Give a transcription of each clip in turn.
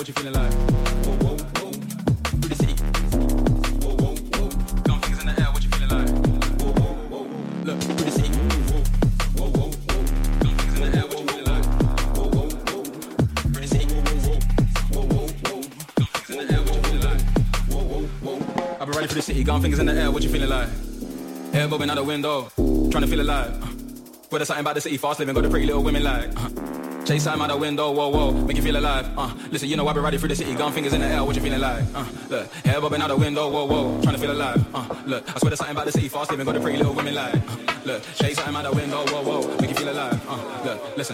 What you feeling like? Whoa, whoa, whoa. Through the city. Whoa, whoa, whoa. Gun fingers in the air. What you feeling like? Whoa, whoa, whoa. Look, through the city. Whoa, whoa, whoa. Gun fingers in the air. What you feeling like? Whoa, whoa, whoa. Through the city. Whoa, whoa, whoa. Gun fingers in the air. What you feeling like? Whoa, whoa, whoa. I've been riding through the city. Gun fingers in the air. What you feeling like? Hair bobbing out the window. Trying to feel alive. Where there's something about the city, fast living, got the pretty little women like. Chase time out the window, whoa, whoa, make you feel alive. Listen, you know I've been riding through the city, gun fingers in the air, what you feeling like? Look, hair bobbing out the window, whoa, whoa, trying to feel alive. Look, I swear there's something about the city, fast living, got the pretty little women like. Look, chase time out the window, whoa, whoa, make you feel alive. Look, listen.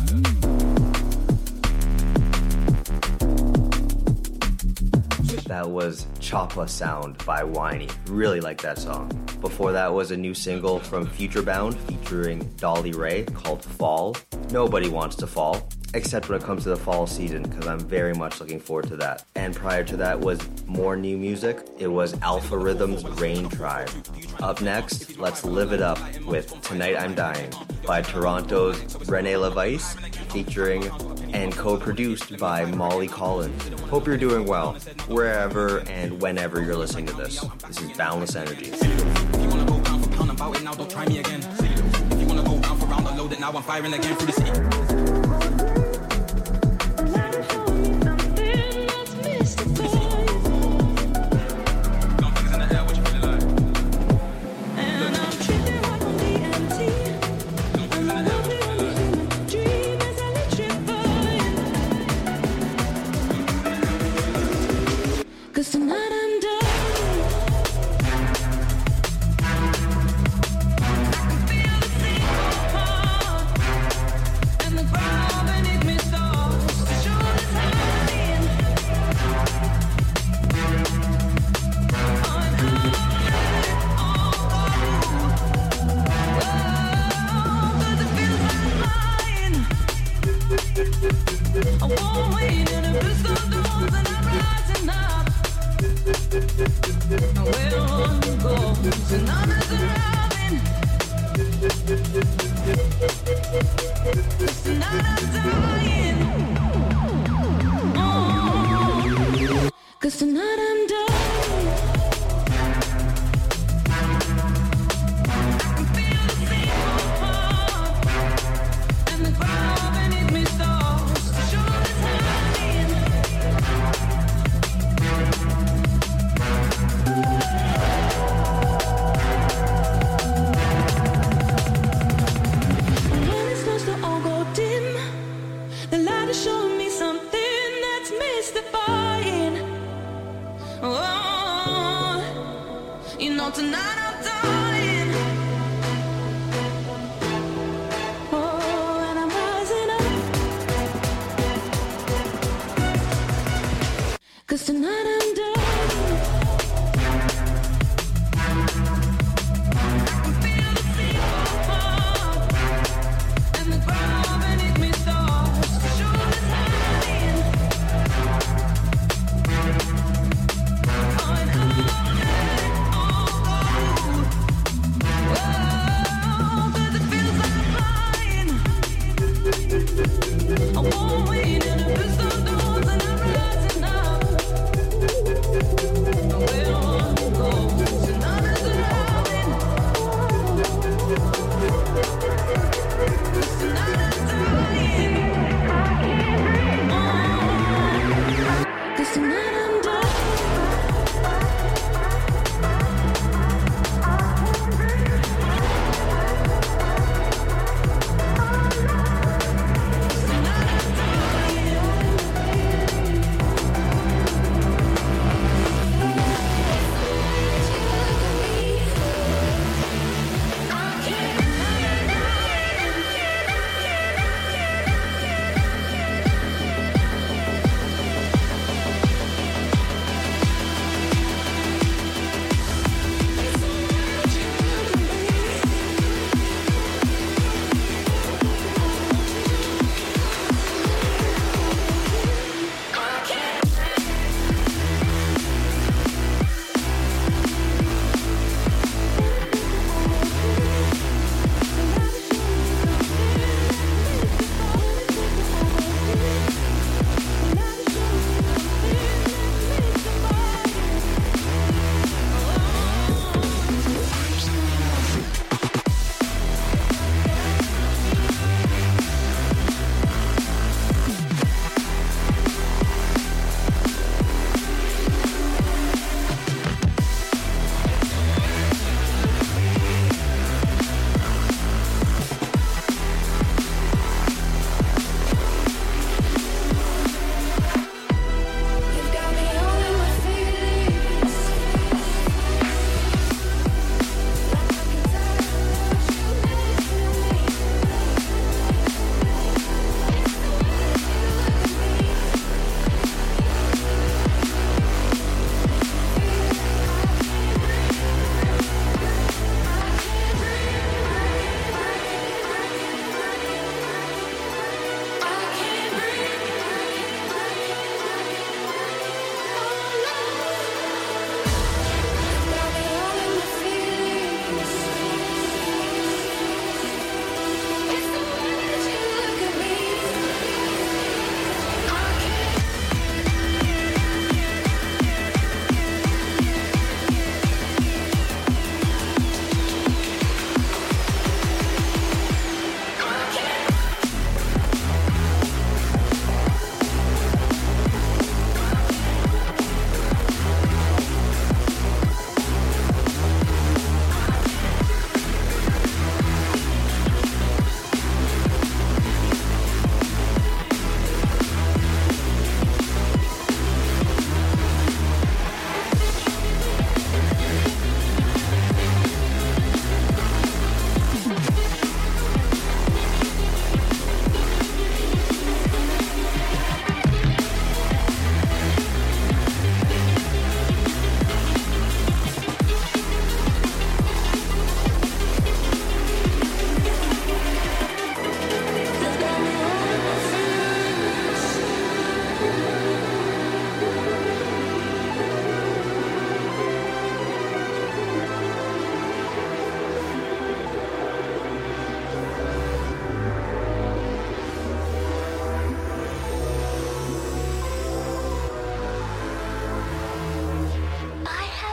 That was Choppa Sound by Whiny. Really like that song. Before that was a new single from Futurebound featuring Dolly Ray called Fall. Nobody wants to fall, except when it comes to the fall season, because I'm very much looking forward to that. And prior to that was more new music. It was Alpha Rhythm's Rain Tribe. Up next, let's live it up with Tonight I'm Dying by Toronto's Renee LaVice featuring and co-produced by Molly Collins. Hope you're doing well, wherever and whenever you're listening to this. This is Boundless Energy. If you wanna go down for pound about it now, don't try me again. If you wanna go down for round, unload it now, I'm firing again through the city.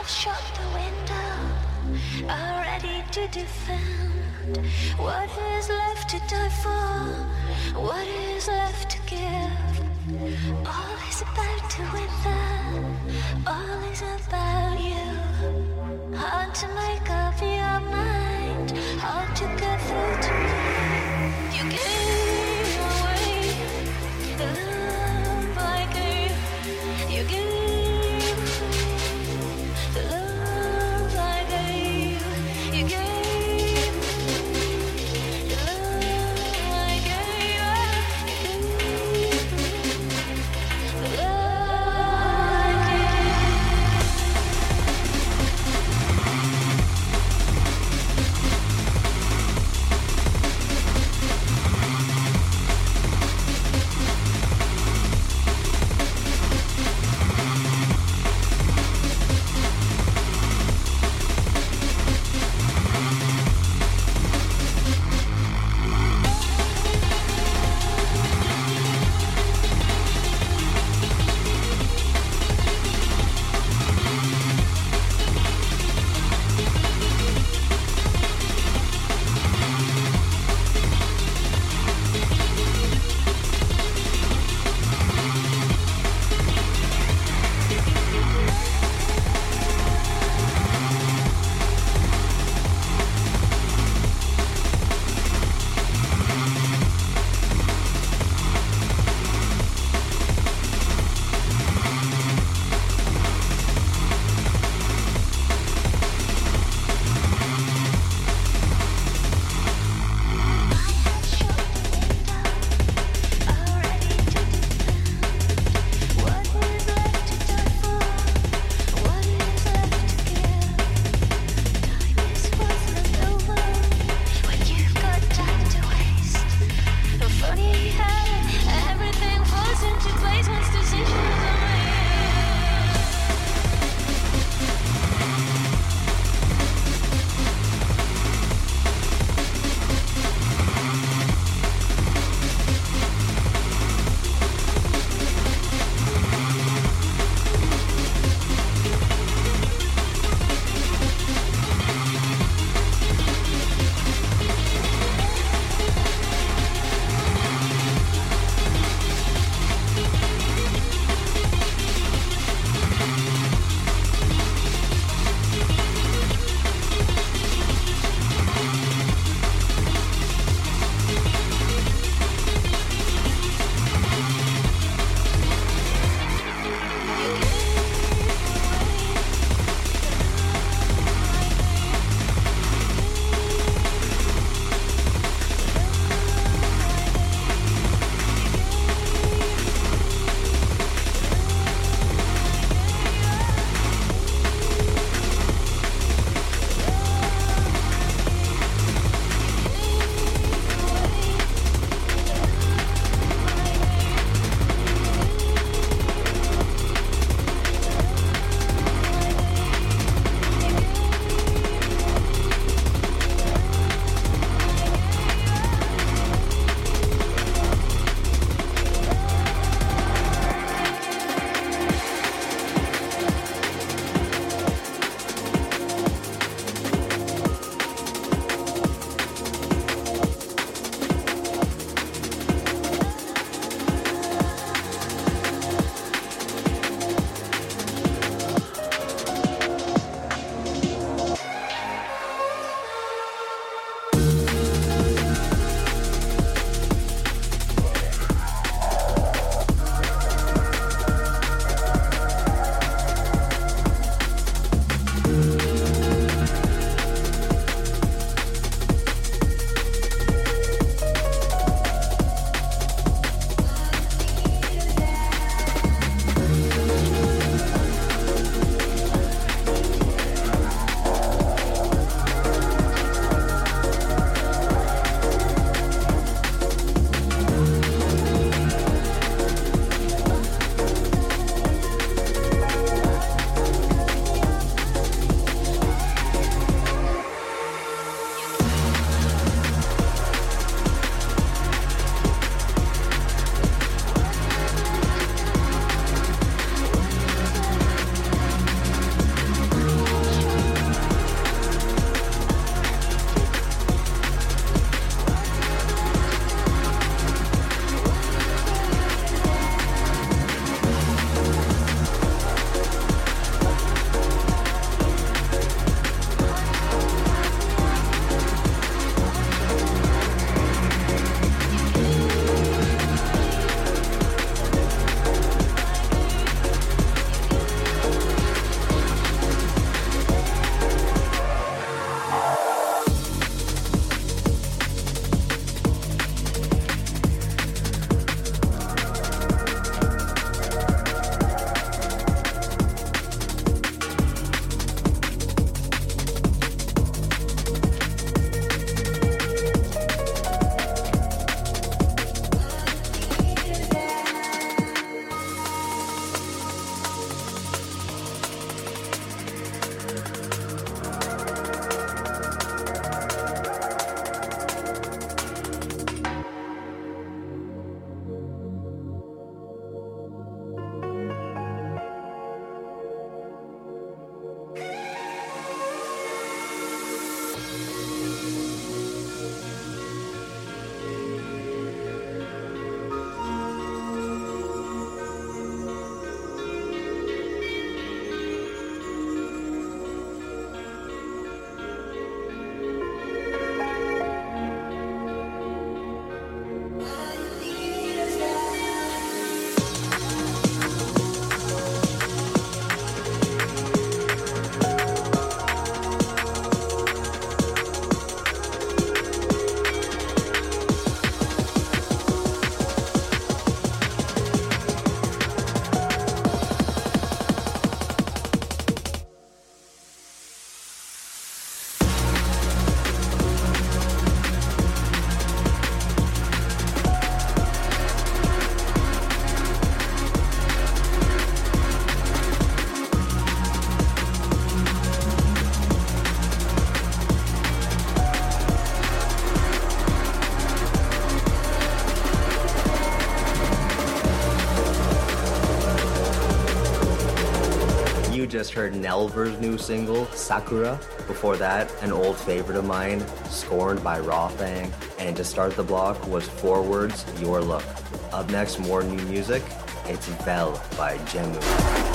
shut the window, are ready to defend what is left to die for, what is left to give. All is about to wither, all is about you. Hard to make up your mind, hard to get through tonight. You gave away the love I gave. You gave the love I gave. You gave the love I gave. The love I gave. just heard Nelver's new single, Sakura. Before that, an old favorite of mine, Scorned by Rawfang. And to start the block was Four Words, Your Look. Up next, more new music. It's Vel by Jemu.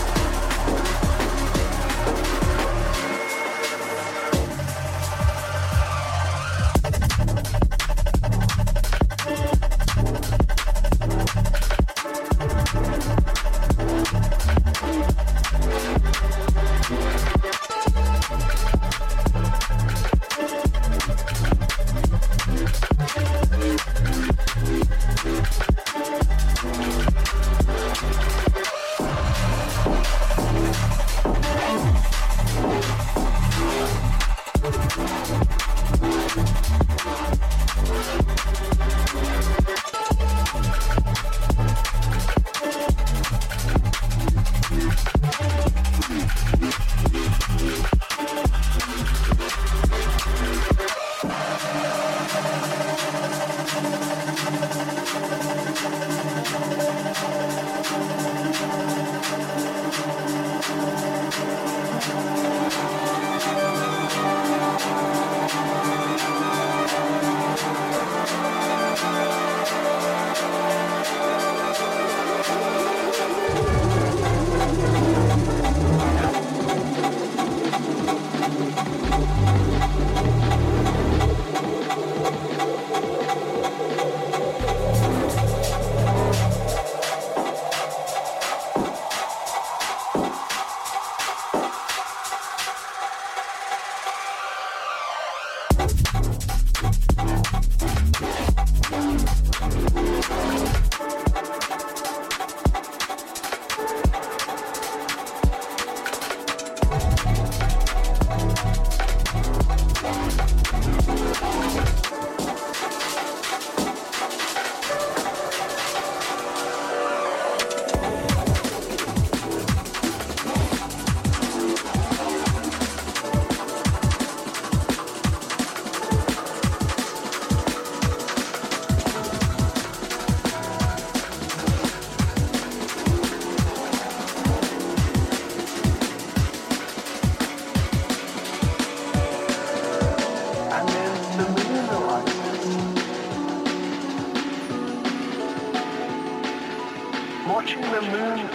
Watching the moon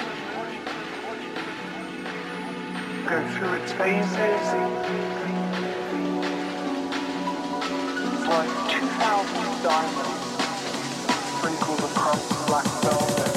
go through its phases, it's like 2,000 diamonds sprinkled across black velvet.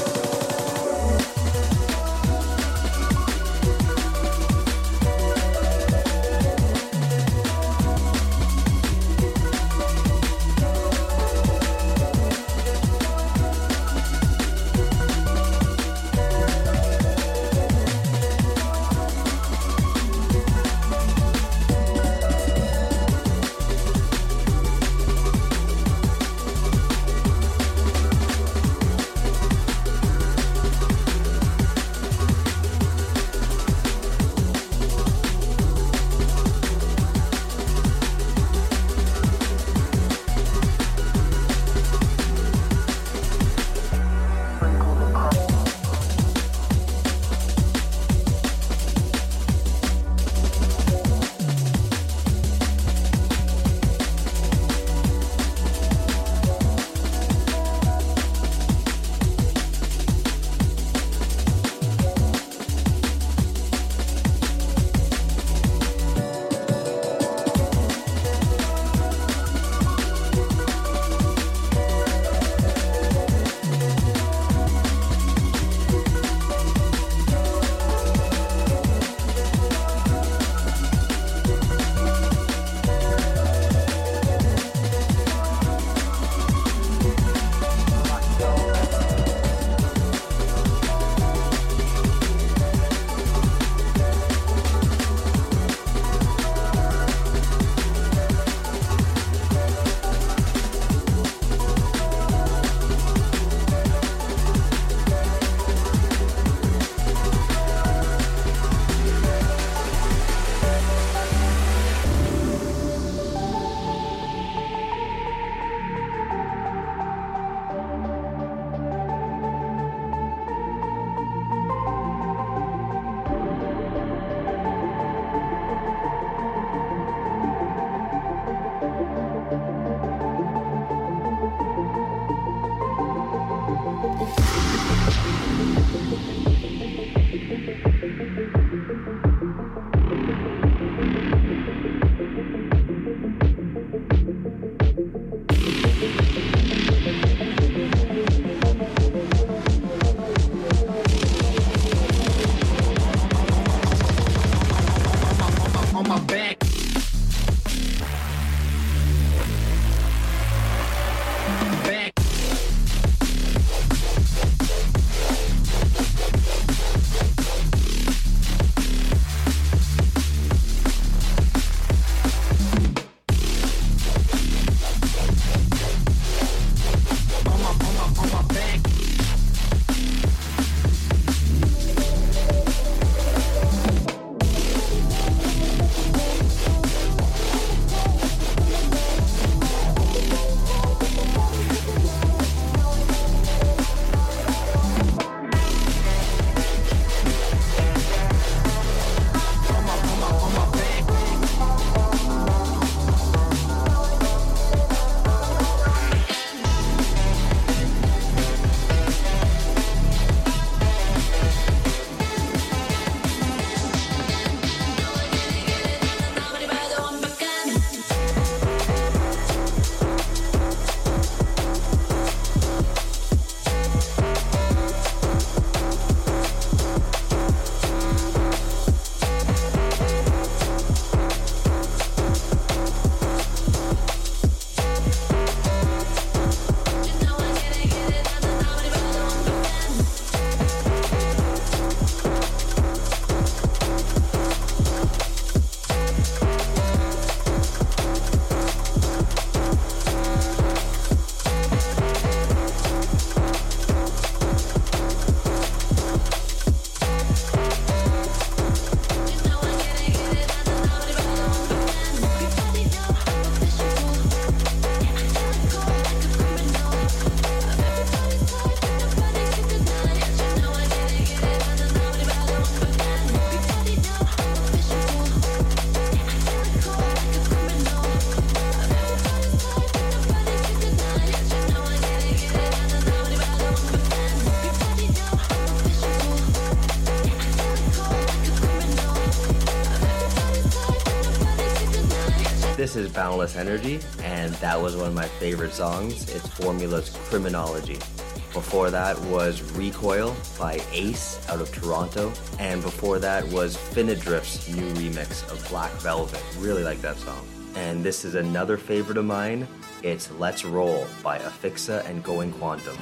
This is Boundless Energy, and that was one of my favorite songs. It's Formula's Criminology. Before that was Recoil by Ace out of Toronto, and before that was Finadrift's new remix of Black Velvet. Really like that song. And this is another favorite of mine. It's Let's Roll by Afixa and Going Quantum.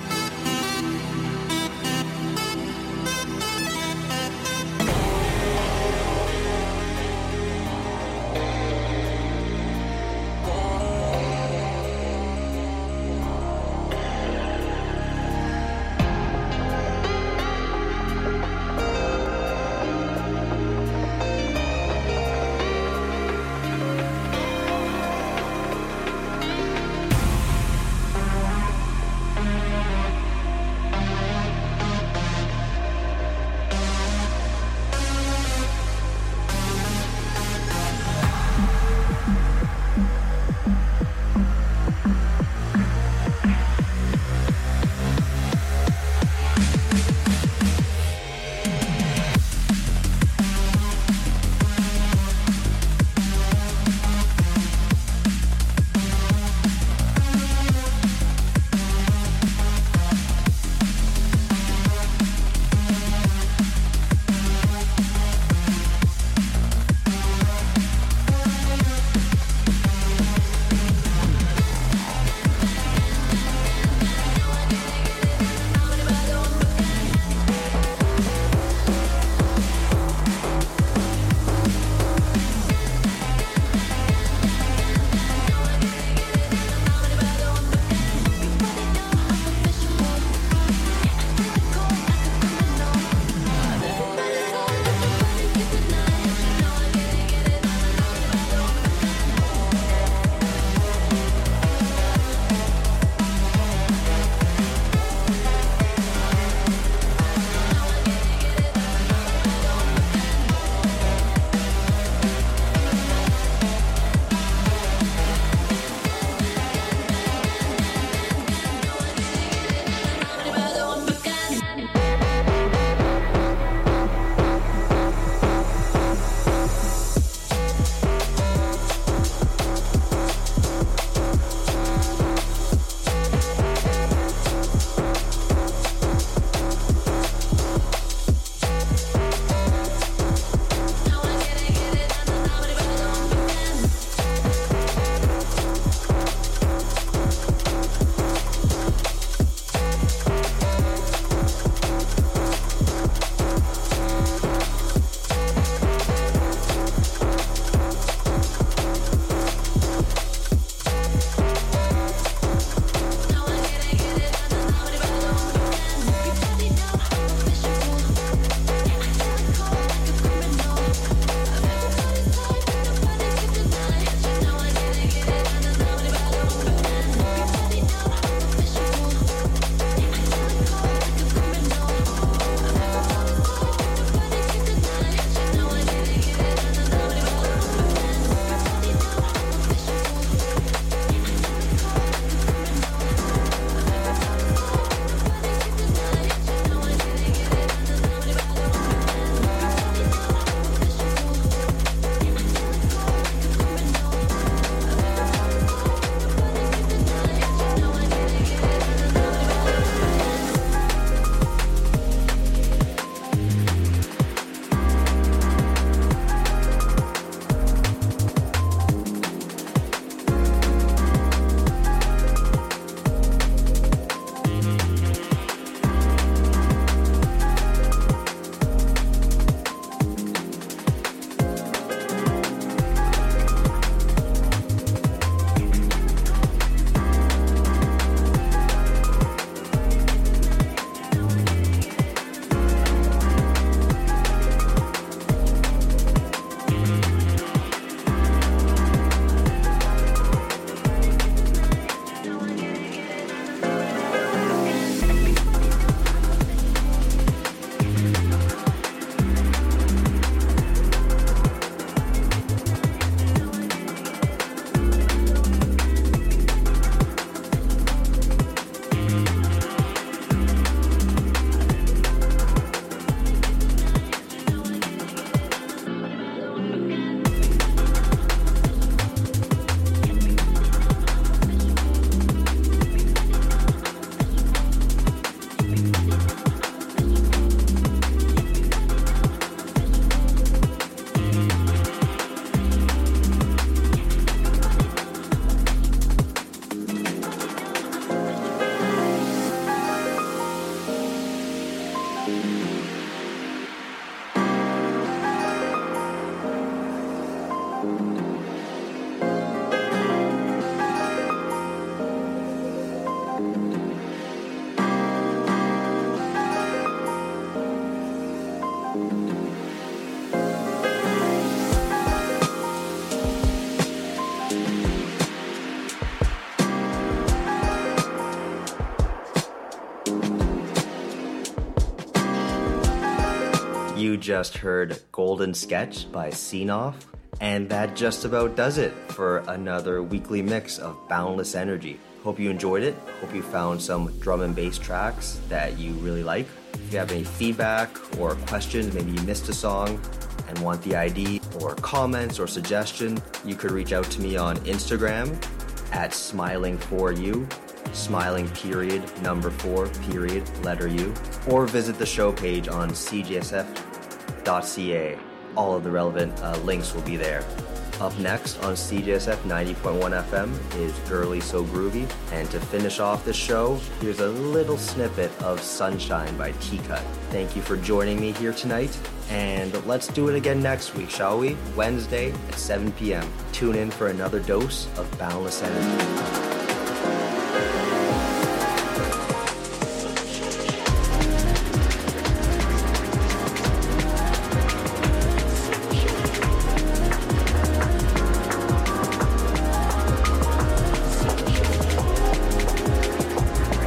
just heard Golden Sketch by Seenoff, and that just about does it for another weekly mix of Boundless Energy. Hope you enjoyed it. Hope you found some drum and bass tracks that you really like. If you have any feedback or questions, maybe you missed a song and want the ID or comments or suggestion, you could reach out to me on Instagram at smiling4u, smiling period, number 4 period, letter U, or visit the show page on cjsf.ca. All of the relevant links will be there. Up next on CJSF 90.1 FM is Girly So Groovy. And to finish off the show, here's a little snippet of Sunshine by T-Cut. Thank you for joining me here tonight. And let's do it again next week, shall we? Wednesday at 7 p.m. Tune in for another dose of Boundless Energy.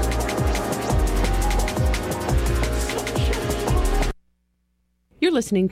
Listening